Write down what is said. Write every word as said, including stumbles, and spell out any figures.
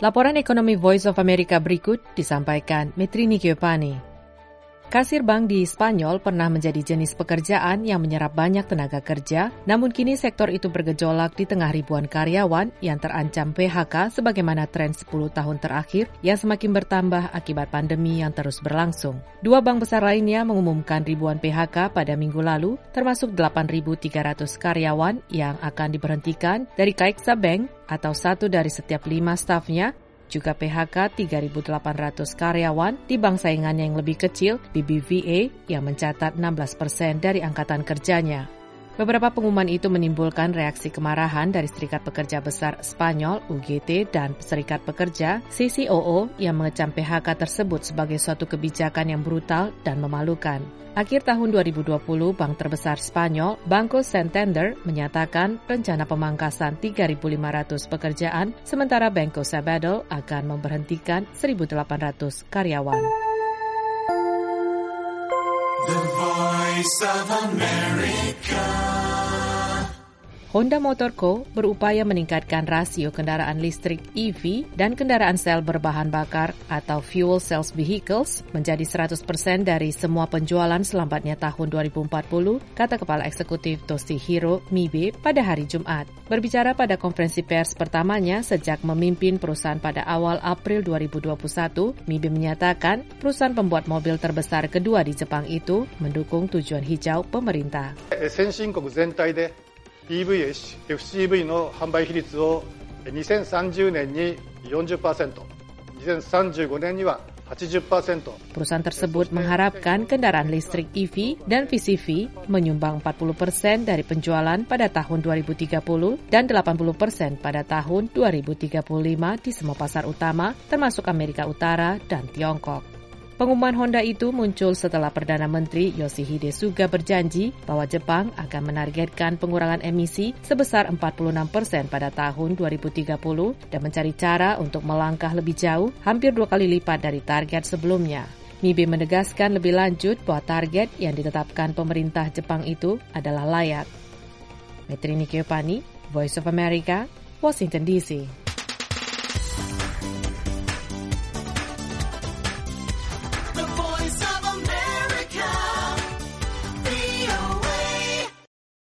Laporan ekonomi Voice of America berikut disampaikan Metrini Giovanni. Kasir bank di Spanyol pernah menjadi jenis pekerjaan yang menyerap banyak tenaga kerja, namun kini sektor itu bergejolak di tengah ribuan karyawan yang terancam P H K sebagaimana tren sepuluh tahun terakhir yang semakin bertambah akibat pandemi yang terus berlangsung. Dua bank besar lainnya mengumumkan ribuan P H K pada minggu lalu, termasuk delapan ribu tiga ratus karyawan yang akan diberhentikan dari Caixa Bank atau satu dari setiap lima stafnya, juga P H K tiga ribu delapan ratus karyawan di bank saingannya yang lebih kecil, B B V A, yang mencatat enam belas persen dari angkatan kerjanya. Beberapa pengumuman itu menimbulkan reaksi kemarahan dari Serikat Pekerja Besar Spanyol, U G T, dan Serikat Pekerja, C C O O, yang mengecam P H K tersebut sebagai suatu kebijakan yang brutal dan memalukan. Akhir tahun dua ribu dua puluh, bank terbesar Spanyol, Banco Santander, menyatakan rencana pemangkasan tiga ribu lima ratus pekerjaan, sementara Banco Sabadell akan memberhentikan seribu delapan ratus karyawan. The Voice of America. Honda Motor Co. berupaya meningkatkan rasio kendaraan listrik E V dan kendaraan sel berbahan bakar atau fuel cells vehicles menjadi seratus persen dari semua penjualan selambatnya tahun dua ribu empat puluh, kata Kepala Eksekutif Toshihiro Mibe pada hari Jumat. Berbicara pada konferensi pers pertamanya sejak memimpin perusahaan pada awal April dua ribu dua puluh satu, Mibe menyatakan perusahaan pembuat mobil terbesar kedua di Jepang itu mendukung tujuan hijau pemerintah. イーブイ、エフシーブイ の販売比率をにせんさんじゅうねんに よんじゅっパーセント、にせんさんじゅうごねんには はちじゅっパーセント. Perusahaan tersebut mengharapkan kendaraan listrik E V dan V C V menyumbang empat puluh persen dari penjualan pada tahun dua ribu tiga puluh dan delapan puluh persen pada tahun dua ribu tiga puluh lima di semua pasar utama, termasuk Amerika Utara dan Tiongkok. Pengumuman Honda itu muncul setelah Perdana Menteri Yoshihide Suga berjanji bahwa Jepang akan menargetkan pengurangan emisi sebesar empat puluh enam persen pada tahun dua ribu tiga puluh dan mencari cara untuk melangkah lebih jauh, hampir dua kali lipat dari target sebelumnya. Mibe menegaskan lebih lanjut bahwa target yang ditetapkan pemerintah Jepang itu adalah layak. Metrini Giovanni, Voice of America, Washington D C.